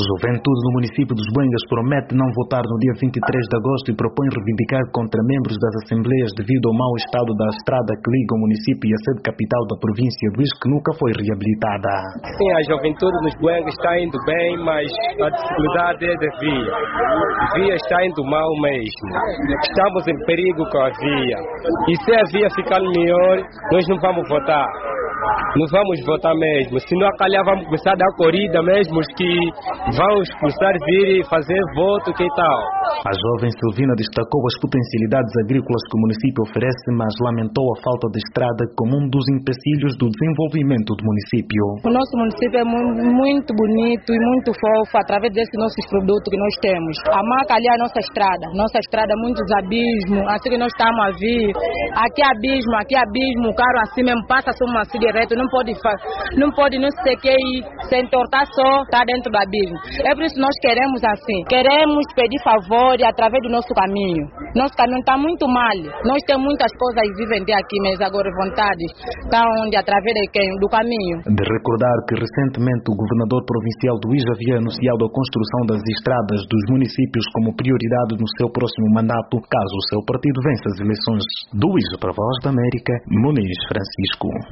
Juventude no município dos Boengas promete não votar no dia 23 de agosto e propõe reivindicar contra membros das assembleias devido ao mau estado da estrada que liga o município e a sede capital da província, visto que nunca foi reabilitada. Sim, a juventude nos Boengas está indo bem, mas a dificuldade é da via. A via está indo mal mesmo. Estamos em perigo com a via. E se a via ficar melhor, nós não vamos votar. Não vamos votar mesmo. Se não acalhar, vamos começar a dar corrida mesmo, os que vão começar a vir e fazer voto, que tal? A jovem Silvina destacou as potencialidades agrícolas que o município oferece, mas lamentou a falta de estrada como um dos empecilhos do desenvolvimento do município. O nosso município é muito bonito e muito fofo através desses nossos produtos que nós temos. A marca ali é a nossa estrada, muitos abismos, assim que nós estamos a vir. Aqui abismo, o carro assim mesmo passa só assim direto, não pode não sei o que ir, se entortar só, está dentro do abismo. É por isso que nós queremos assim, queremos pedir favor através do nosso caminho. Nosso caminho está muito mal. Nós temos muitas coisas vivendo aqui, mas agora vontades estão onde através de quem? Do caminho. De recordar que recentemente o governador provincial do IJ havia anunciado a construção das estradas dos municípios como prioridade no seu próximo mandato, caso o seu partido vença as eleições. Do IJ para a Voz da América, Muniz Francisco.